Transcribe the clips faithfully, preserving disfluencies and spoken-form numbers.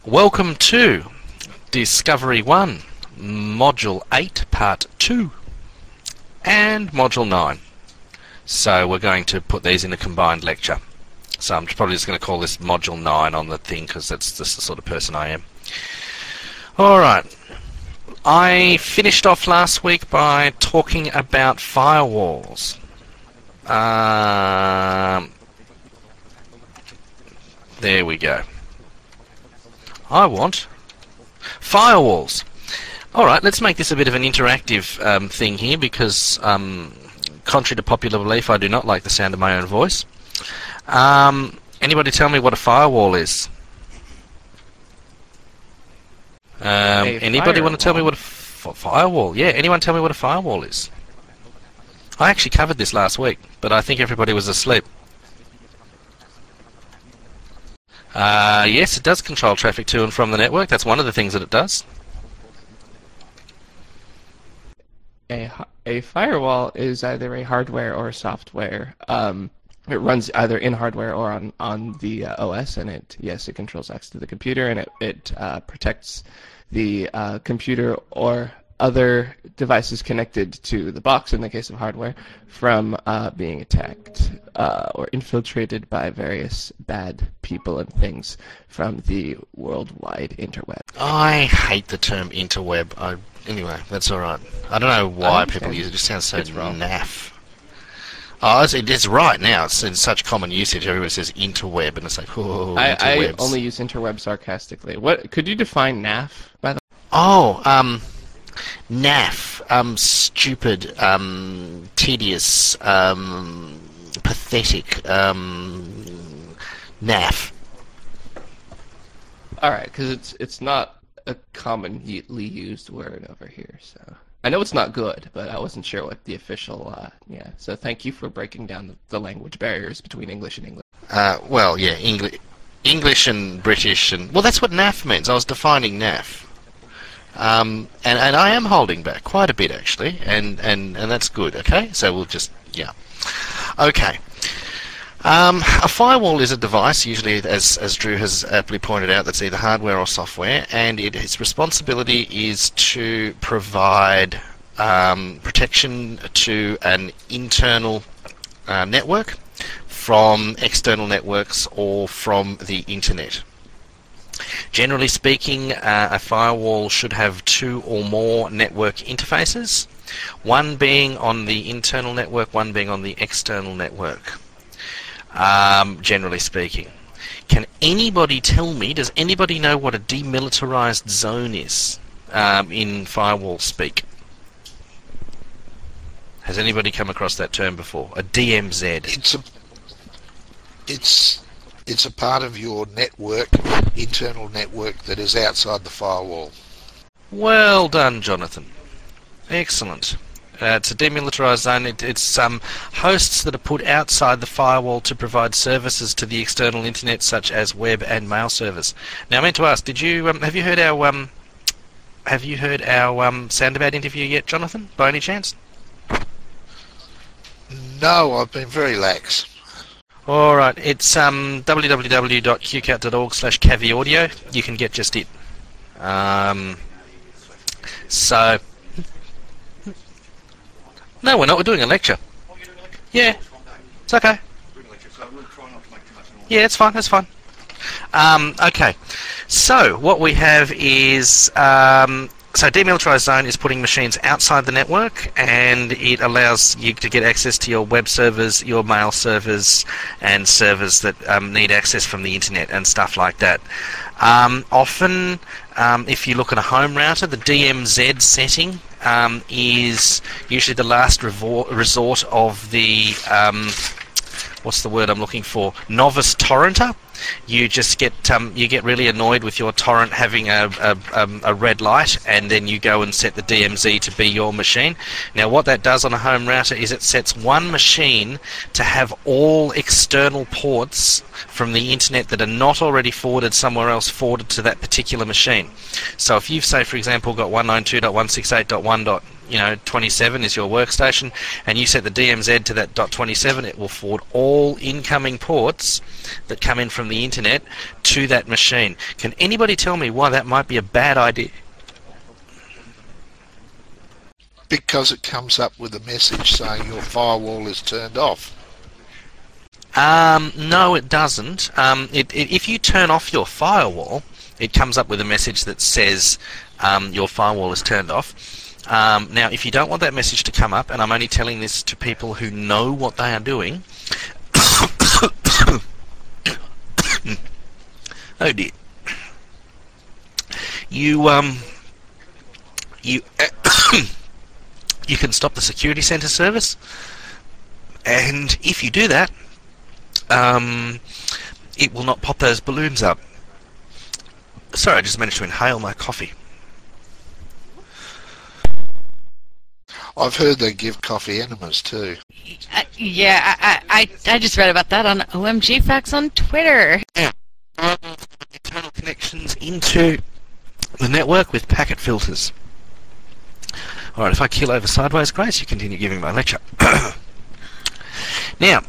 Welcome to Discovery one, Module eight, Part two, and Module nine. So we're going to put these in a combined lecture. So I'm probably just going to call this Module nine on the thing because that's just the sort of person I am. Alright, I finished off last week by talking about firewalls. Um, there we go. I want firewalls. Alright, let's make this a bit of an interactive um, thing here because, um, contrary to popular belief, I do not like the sound of my own voice. Um, anybody tell me what a firewall is? Um, anybody want to tell me what a f firewall? Yeah, anyone tell me what a firewall is? I actually covered this last week, but I think everybody was asleep. Uh, yes, it does control traffic to and from the network. That's one of the things that it does. A, a firewall is either a hardware or a software. Um, it runs either in hardware or on, on the uh, O S, and it yes, it controls access to the computer, and it, it uh, protects the uh, computer or other devices connected to the box, in the case of hardware, from uh, being attacked uh, or infiltrated by various bad people and things from the worldwide interweb. I hate the term interweb. I, anyway, that's alright. I don't know why people use it. It just sounds so naff. Oh, it's, it's right now. It's in such common usage. Everybody says interweb, and it's like, oh, I, interwebs. I only use interweb sarcastically. What could you define naff by the? Oh, um. Naff, um, stupid, um, tedious, um, pathetic, um, naff. All right, because it's it's not a commonly used word over here, so I know it's not good, but I wasn't sure what the official. Uh, yeah, so thank you for breaking down the, the language barriers between English and English. Uh, well, yeah, English, English and British, and well, that's what naff means. I was defining naff. Um, and, and I am holding back quite a bit, actually, and, and, and that's good, okay? So we'll just, yeah. Okay. Um, a firewall is a device, usually, as, as Drew has aptly pointed out, that's either hardware or software, and it, its responsibility is to provide um, protection to an internal uh, network from external networks or from the internet. Generally speaking, uh, a firewall should have two or more network interfaces, one being on the internal network, one being on the external network, um, generally speaking. Can anybody tell me, does anybody know what a demilitarized zone is um, in firewall speak? Has anybody come across that term before? A D M Z? It's a... It's... It's a part of your network, internal network, that is outside the firewall. Well done, Jonathan. Excellent. Uh, it's a demilitarized zone. It, it's um, hosts that are put outside the firewall to provide services to the external internet, such as web and mail servers. Now, I meant to ask, did you um, have you heard our um, have you heard our um, Soundabout interview yet, Jonathan? By any chance? No, I've been very lax. Alright, it's um, w w w dot q cat dot org slash cavi audio. You can get just it. Um, so... No, we're not. We're doing a lecture. Yeah, it's okay. Yeah, it's fine. That's fine. Um, okay, so what we have is... Um, So demilitarized zone is putting machines outside the network, and it allows you to get access to your web servers, your mail servers, and servers that um, need access from the internet and stuff like that. Um, often, um, if you look at a home router, the D M Z setting um, is usually the last resort of the, um, what's the word I'm looking for, novice torrenter. You just get um, you get really annoyed with your torrent having a, a, um, a red light, and then you go and set the D M Z to be your machine. Now what that does on a home router is it sets one machine to have all external ports from the internet that are not already forwarded somewhere else forwarded to that particular machine. So if you've, say for example, got one ninety-two dot one sixty-eight dot one dot you know, twenty-seven is your workstation, and you set the D M Z to that dot twenty-seven, it will forward all incoming ports that come in from the internet to that machine. Can anybody tell me why that might be a bad idea? Because it comes up with a message saying your firewall is turned off. Um, no, it doesn't. Um, it, it, if you turn off your firewall, it comes up with a message that says um, your firewall is turned off. Um, now, if you don't want that message to come up, and I'm only telling this to people who know what they are doing. Oh dear. You um, you you can stop the security center service, and if you do that, um, it will not pop those balloons up. Sorry, I just managed to inhale my coffee. I've heard they give coffee enemas too. Uh, yeah, I, I I just read about that on O M G Facts on Twitter. Yeah. Internal connections into the network with packet filters. Alright, if I keel over sideways, Grace, you continue giving my lecture. Now,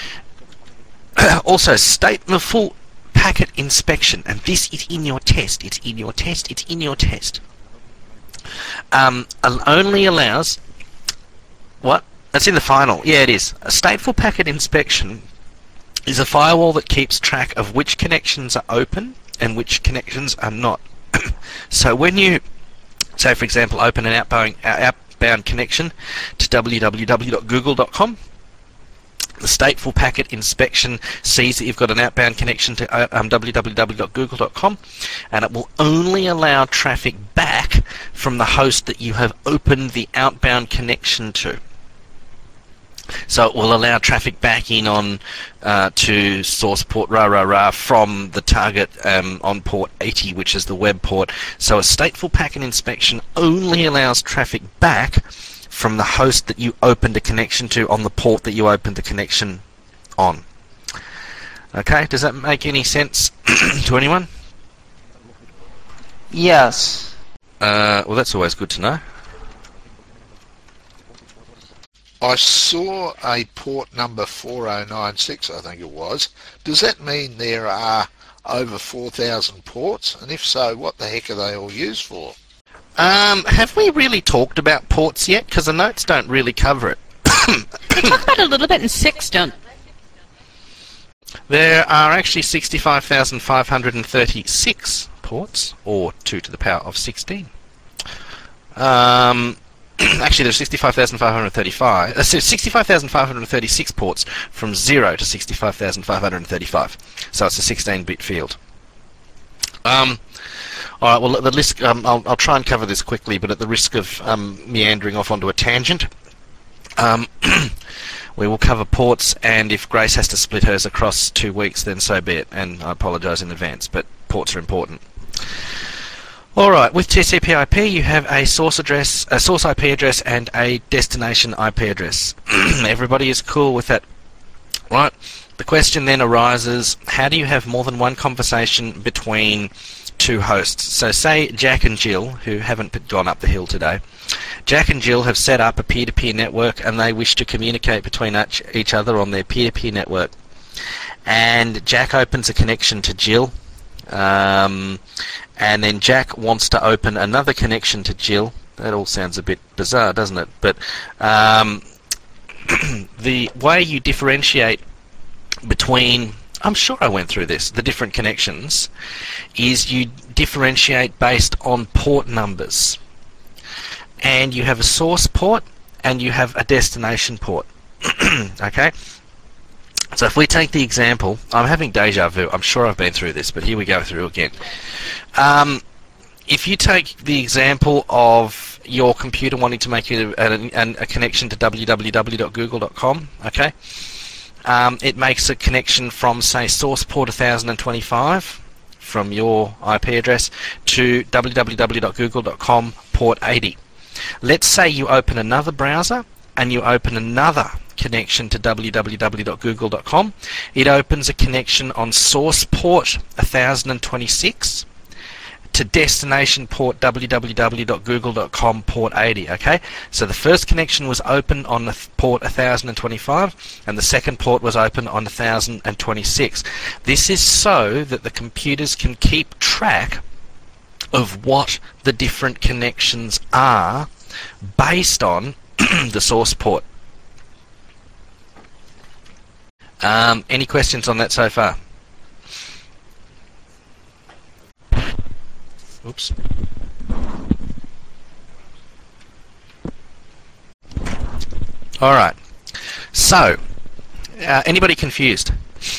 also, stateful packet inspection, and this is in your test, it's in your test, it's in your test. Um, only allows... What? That's in the final. Yeah, it is. A stateful packet inspection is a firewall that keeps track of which connections are open and which connections are not. So when you, say for example, open an outbound, outbound connection to w w w dot google dot com, the stateful packet inspection sees that you've got an outbound connection to um, w w w dot google dot com, and it will only allow traffic back from the host that you have opened the outbound connection to. So it will allow traffic back in on uh, to source port rah rah rah from the target um, on port eighty, which is the web port. So a stateful packet inspection only allows traffic back from the host that you opened a connection to on the port that you opened the connection on. Okay, does that make any sense to anyone? Yes. Uh, well, that's always good to know. I saw a port number four oh nine six, I think it was. Does that mean there are over four thousand ports? And if so, what the heck are they all used for? Um, have we really talked about ports yet? Because the notes don't really cover it. They talk about it a little bit in six, don't There are actually sixty-five thousand five hundred thirty-six ports, or two to the power of sixteen. Um... Actually, there's sixty-five thousand five hundred thirty-five. Uh, so sixty-five thousand five hundred thirty-six ports from zero to sixty-five thousand five hundred thirty-five. So it's a sixteen-bit field. Um, all right. Well, the list. Um, I'll, I'll try and cover this quickly, but at the risk of um, meandering off onto a tangent, um, we will cover ports. And if Grace has to split hers across two weeks, then so be it. And I apologise in advance, but ports are important. Alright, with T C P I P you have a source address, a source I P address and a destination I P address. Everybody is cool with that, right? The question then arises, how do you have more than one conversation between two hosts? So say Jack and Jill, who haven't gone up the hill today, Jack and Jill have set up a peer-to-peer network and they wish to communicate between each other on their peer-to-peer network. And Jack opens a connection to Jill. Um, and then Jack wants to open another connection to Jill. That all sounds a bit bizarre, doesn't it? But um, the way you differentiate between, I'm sure I went through this, the different connections, is you differentiate based on port numbers. And you have a source port and you have a destination port. Okay? So if we take the example, I'm having deja vu, I'm sure I've been through this, but here we go through again. Um, if you take the example of your computer wanting to make a, a, a connection to w w w dot google dot com, okay, um, it makes a connection from, say, source port one thousand twenty-five from your I P address to w w w dot google dot com port eighty. Let's say you open another browser and you open another connection to w w w dot google dot com. It opens a connection on source port one thousand twenty-six to to destination port w w w dot google dot com port eighty, okay? So the first connection was open on the port one thousand twenty-five, and the second port was open on one thousand twenty-six. This is so that the computers can keep track of what the different connections are based on the source port. Um, any questions on that so far? Oops. All right. So, uh, anybody confused?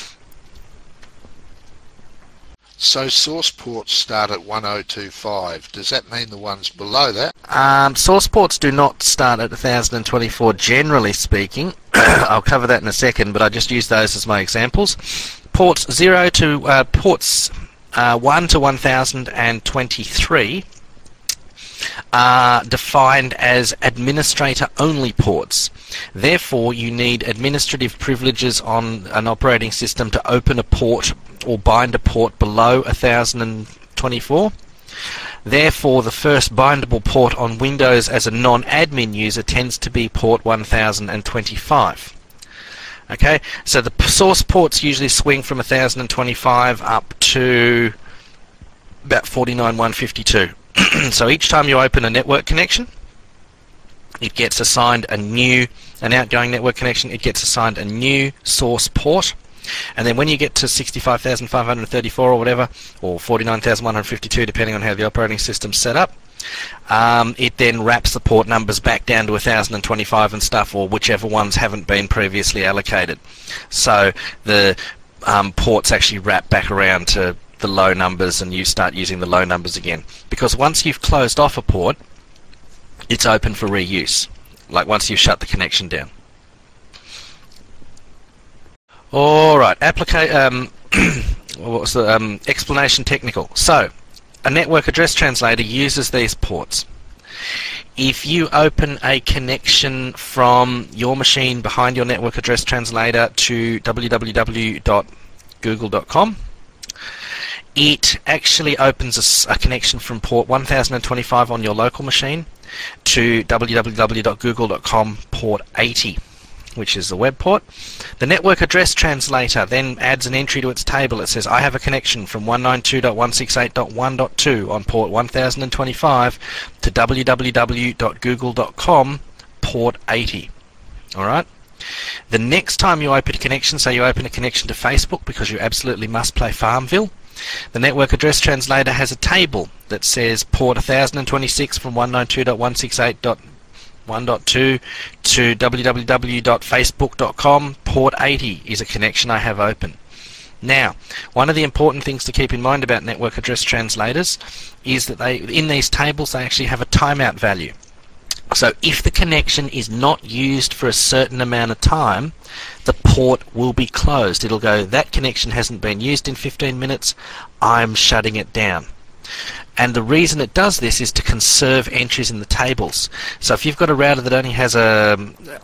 So source ports start at one oh two five. Does that mean the ones below that? Um, source ports do not start at one thousand twenty-four, generally speaking. I'll cover that in a second, but I just use those as my examples. Ports zero to uh, ports uh, one to one thousand twenty-three are defined as administrator-only ports. Therefore, you need administrative privileges on an operating system to open a port or bind a port below one thousand twenty-four. Therefore, the first bindable port on Windows as a non-admin user tends to be port one thousand twenty-five. Okay, so the source ports usually swing from one thousand twenty-five up to about forty-nine one fifty-two. So each time you open a network connection, it gets assigned a new, an outgoing network connection, it gets assigned a new source port. And then when you get to sixty-five thousand five hundred thirty-four or whatever, or forty-nine thousand one hundred fifty-two, depending on how the operating system's set up, um, it then wraps the port numbers back down to one thousand twenty-five and stuff, or whichever ones haven't been previously allocated. So the um, ports actually wrap back around to the low numbers, and you start using the low numbers again. Because once you've closed off a port, it's open for reuse, like once you've shut the connection down. All right, applica um, what's the um, explanation technical? So, a network address translator uses these ports. If you open a connection from your machine behind your network address translator to w w w dot google dot com, it actually opens a, a connection from port one thousand twenty-five on your local machine to w w w dot google dot com port eighty, which is the web port. The network address translator then adds an entry to its table. It says, I have a connection from one ninety-two dot one sixty-eight dot one dot two on port one thousand twenty-five to w w w dot google dot com port eighty. Alright? The next time you open a connection, say you open a connection to Facebook because you absolutely must play Farmville, the network address translator has a table that says port one thousand twenty-six from one ninety-two dot one sixty-eight dot one dot two to w w w dot facebook dot com port eighty is a connection I have open. Now, one of the important things to keep in mind about network address translators is that they, in these tables, they actually have a timeout value. So if the connection is not used for a certain amount of time, the port will be closed. It'll go, that connection hasn't been used in fifteen minutes, I'm shutting it down. And the reason it does this is to conserve entries in the tables. So if you've got a router that only has a,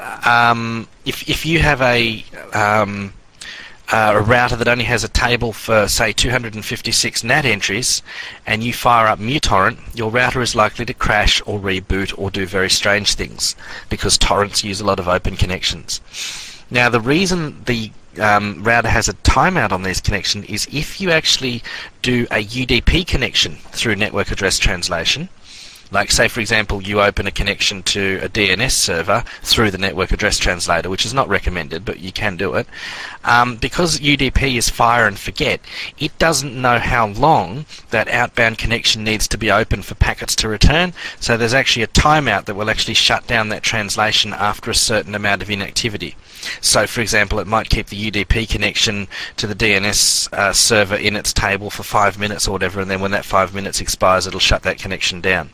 um, if if you have a um, uh, a router that only has a table for say two hundred fifty-six N A T entries, and you fire up MuTorrent, your router is likely to crash or reboot or do very strange things because torrents use a lot of open connections. Now the reason the Um, router has a timeout on this connection is if you actually do a U D P connection through network address translation, like say for example you open a connection to a D N S server through the network address translator, which is not recommended but you can do it, um, because U D P is fire and forget, it doesn't know how long that outbound connection needs to be open for packets to return, so there's actually a timeout that will actually shut down that translation after a certain amount of inactivity. So for example it might keep the U D P connection to the D N S uh, server in its table for five minutes or whatever, and then when that five minutes expires it'll shut that connection down.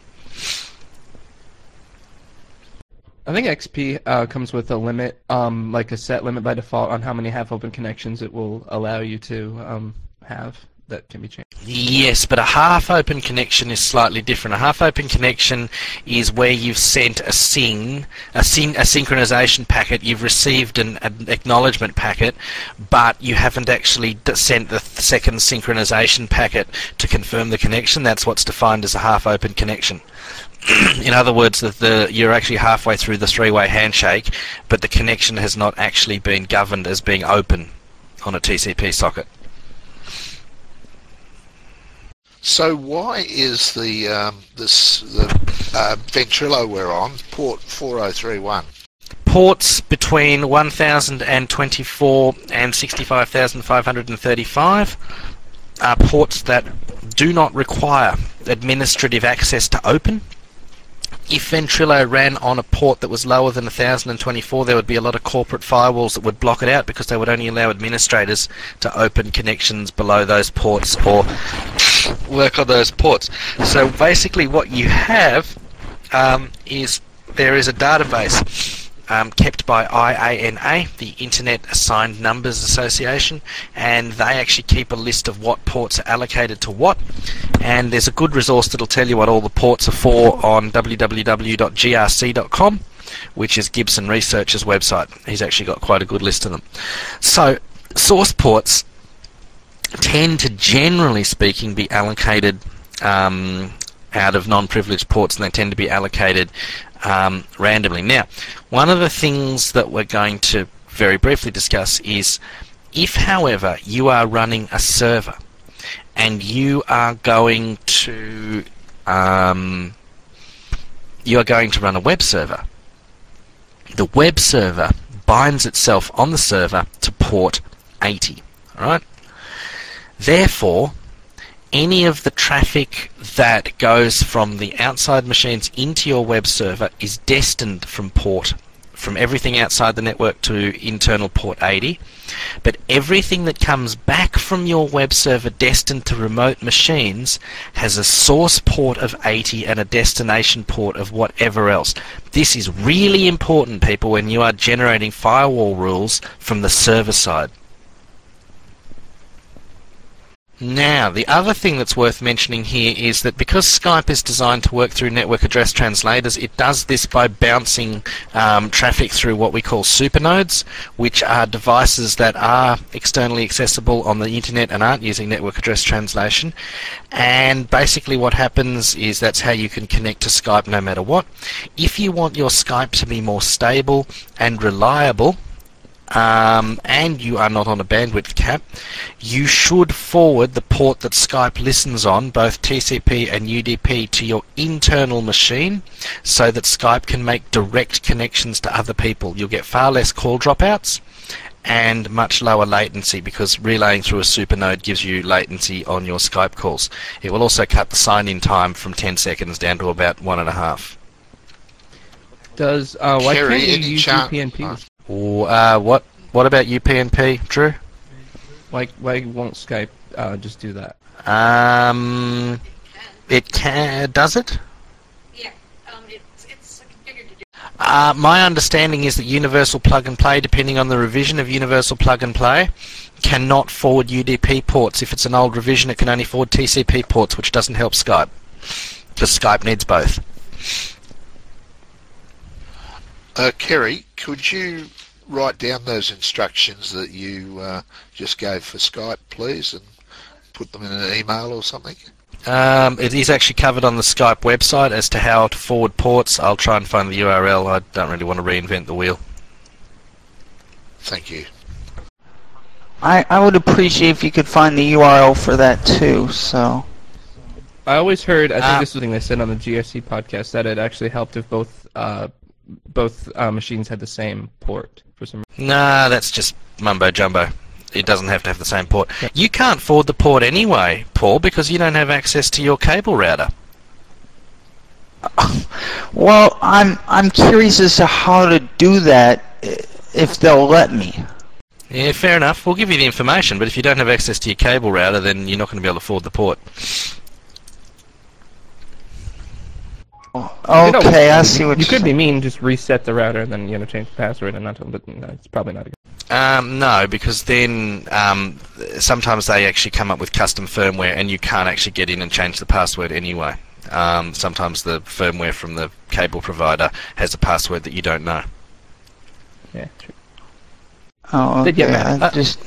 I think X P uh, comes with a limit, um, like a set limit by default on how many half-open connections it will allow you to um, have. that can be changed. Yes, but a half-open connection is slightly different. A half-open connection is where you've sent a syn, a, syn, a synchronization packet, you've received an, an acknowledgement packet, but you haven't actually d- sent the th- second synchronization packet to confirm the connection. That's what's defined as a half-open connection. In other words, that the you're actually halfway through the three-way handshake, but the connection has not actually been governed as being open on a T C P socket. So why is the um, this the uh, Ventrilo we're on port four oh three one? Ports between one thousand twenty-four and sixty-five thousand five hundred thirty-five are ports that do not require administrative access to open. If Ventrilo ran on a port that was lower than one thousand twenty-four, there would be a lot of corporate firewalls that would block it out because they would only allow administrators to open connections below those ports or work on those ports. So basically what you have um, is there is a database um, kept by I A N A, the Internet Assigned Numbers Association, and they actually keep a list of what ports are allocated to what, and there's a good resource that'll tell you what all the ports are for on w w w dot g r c dot com, which is Gibson Research's website. He's actually got quite a good list of them. So source ports tend to, generally speaking, be allocated um, out of non-privileged ports, and they tend to be allocated um, randomly. Now, one of the things that we're going to very briefly discuss is if, however, you are running a server and you are going to um, you are going to run a web server, the web server binds itself on the server to port eighty. All right. Therefore, any of the traffic that goes from the outside machines into your web server is destined from port, from everything outside the network to internal port eighty, but everything that comes back from your web server destined to remote machines has a source port of eighty and a destination port of whatever else. This is really important, people, when you are generating firewall rules from the server side. Now, the other thing that's worth mentioning here is that because Skype is designed to work through network address translators, it does this by bouncing um, traffic through what we call supernodes, which are devices that are externally accessible on the internet and aren't using network address translation. And basically what happens is that's how you can connect to Skype no matter what. If you want your Skype to be more stable and reliable, Um, and you are not on a bandwidth cap, you should forward the port that Skype listens on, both T C P and U D P, to your internal machine so that Skype can make direct connections to other people. You'll get far less call dropouts and much lower latency because relaying through a supernode gives you latency on your Skype calls. It will also cut the sign-in time from ten seconds down to about one and a half. Does uh, why Kerry, can't you any use chan- U P n P? uh, Uh, what what about U P n P, Drew? Why why won't Skype uh, just do that? Um, it can. Does it? Yeah, um, it's, it's configured to do. Uh, my understanding is that Universal Plug and Play, depending on the revision of Universal Plug and Play, cannot forward U D P ports. If it's an old revision, it can only forward T C P ports, which doesn't help Skype because Skype needs both. Uh, Kerry, could you write down those instructions that you uh, just gave for Skype, please, and put them in an email or something? Um, it is actually covered on the Skype website as to how to forward ports. I'll try and find the U R L. I don't really want to reinvent the wheel. Thank you. I, I would appreciate if you could find the U R L for that too, so... I always heard, I think Uh, this was something they said on the G R C podcast, that it actually helped if both uh, both uh, machines had the same port for some reason. Nah, that's just mumbo jumbo. It doesn't have to have the same port. You can't forward the port anyway, Paul, because you don't have access to your cable router. Well, I'm I'm curious as to how to do that, i- if they'll let me. Yeah, fair enough. We'll give you the information, but if you don't have access to your cable router, then you're not going to be able to forward the port. You know, Okay, I see what you you're could be saying. mean, just reset the router and then you know change the password and not. But no, it's probably not a good. Um, no, because then um, sometimes they actually come up with custom firmware and you can't actually get in and change the password anyway. Um, sometimes the firmware from the cable provider has a password that you don't know. Yeah, true. Oh, They get okay. mad. I Uh, just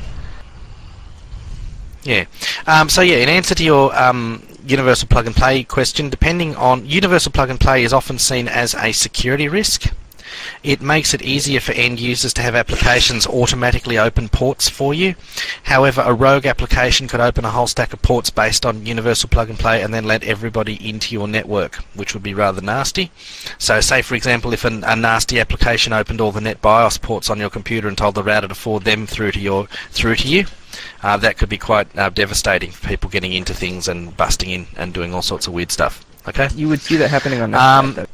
Yeah. Um, so yeah, in answer to your um, universal plug and play question, depending on universal plug and play is often seen as a security risk. It makes it easier for end users to have applications automatically open ports for you. However, a rogue application could open a whole stack of ports based on universal plug and play and then let everybody into your network, which would be rather nasty. So say, for example, if an, a nasty application opened all the NetBIOS ports on your computer and told the router to forward them through to your through to you, uh, that could be quite uh, devastating for people getting into things and busting in and doing all sorts of weird stuff. Okay? You would see that happening on Um, Netstat,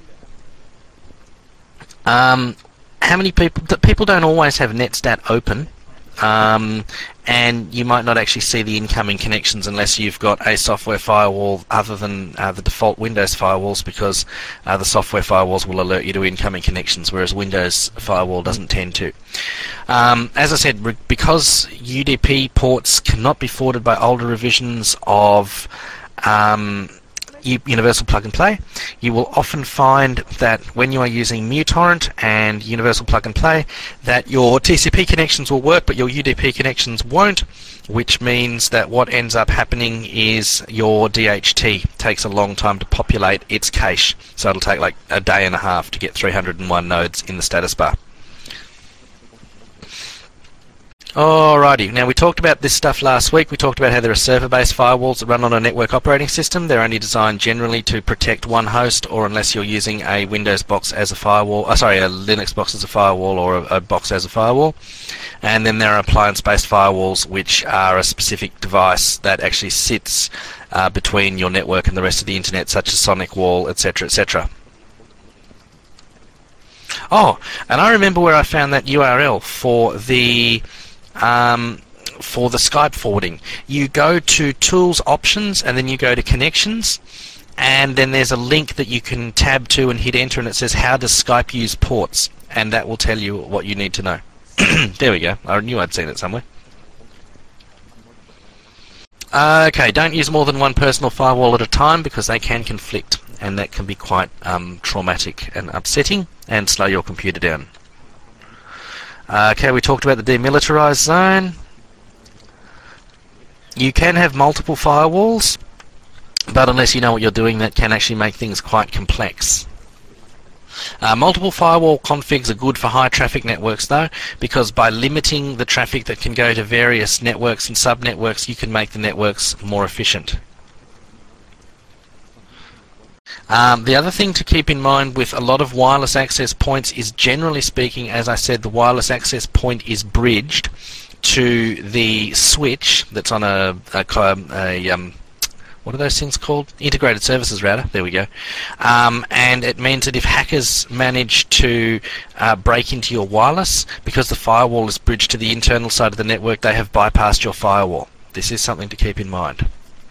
Um, how many people? th- People don't always have Netstat open, um, and you might not actually see the incoming connections unless you've got a software firewall other than uh, the default Windows firewalls, because uh, the software firewalls will alert you to incoming connections, whereas Windows firewall doesn't tend to. Um, as I said, re- because U D P ports cannot be forwarded by older revisions of um, U- Universal Plug and Play, you will often find that when you are using MuTorrent and Universal Plug and Play, that your T C P connections will work, but your U D P connections won't, which means that what ends up happening is your D H T takes a long time to populate its cache. So it'll take like a day and a half to get three hundred and one nodes in the status bar. Alrighty, now we talked about this stuff last week. We talked about how there are server-based firewalls that run on a network operating system. They're only designed generally to protect one host, or unless you're using a Windows box as a firewall, uh, sorry, a Linux box as a firewall, or a, a box as a firewall. And then there are appliance-based firewalls, which are a specific device that actually sits uh, between your network and the rest of the internet, such as SonicWall, et cetera, et cetera. Oh, and I remember where I found that U R L for the Um, for the Skype forwarding. You go to Tools Options and then you go to Connections, and then there's a link that you can tab to and hit enter, and it says how does Skype use ports, and that will tell you what you need to know. There we go. I knew I'd seen it somewhere. Okay, don't use more than one personal firewall at a time because they can conflict, and that can be quite um, traumatic and upsetting and slow your computer down. Uh, okay, we talked about the demilitarized zone. You can have multiple firewalls, but unless you know what you're doing, that can actually make things quite complex. Uh, multiple firewall configs are good for high traffic networks though, because by limiting the traffic that can go to various networks and sub-networks, you can make the networks more efficient. Um, the other thing to keep in mind with a lot of wireless access points is, generally speaking, as I said, the wireless access point is bridged to the switch that's on a, a, a um, what are those things called? Integrated Services Router. There we go. Um, and it means that if hackers manage to uh, break into your wireless, because the firewall is bridged to the internal side of the network, they have bypassed your firewall. This is something to keep in mind.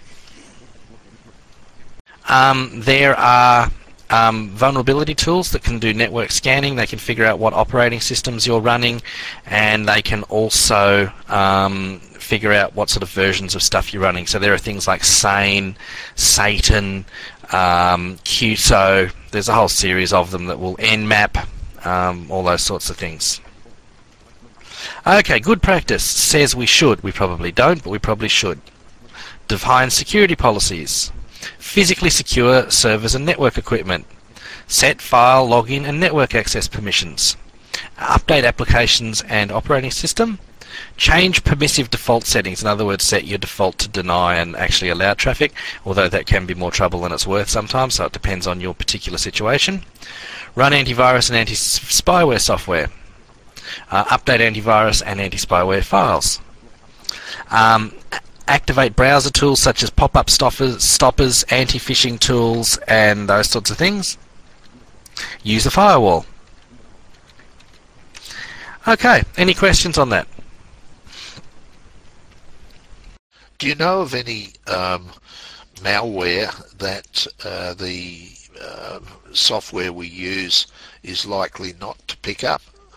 Um, there are um, vulnerability tools that can do network scanning. They can figure out what operating systems you're running, and they can also um, figure out what sort of versions of stuff you're running. So there are things like Sane, Satan, um, Q S O. There's a whole series of them that will Nmap, um, all those sorts of things. Okay, good practice says we should. We probably don't, but we probably should. Define security policies. Physically secure servers and network equipment. Set file, login and network access permissions. Update applications and operating system. Change permissive default settings. In other words, set your default to deny and actually allow traffic, although that can be more trouble than it's worth sometimes, so it depends on your particular situation. Run antivirus and anti-spyware software. Uh, update antivirus and anti-spyware files. Um, activate browser tools such as pop-up stoppers, stoppers, anti-phishing tools, and those sorts of things. Use a firewall. Okay, any questions on that? Do you know of any um, malware that uh, the uh, software we use is likely not to pick up?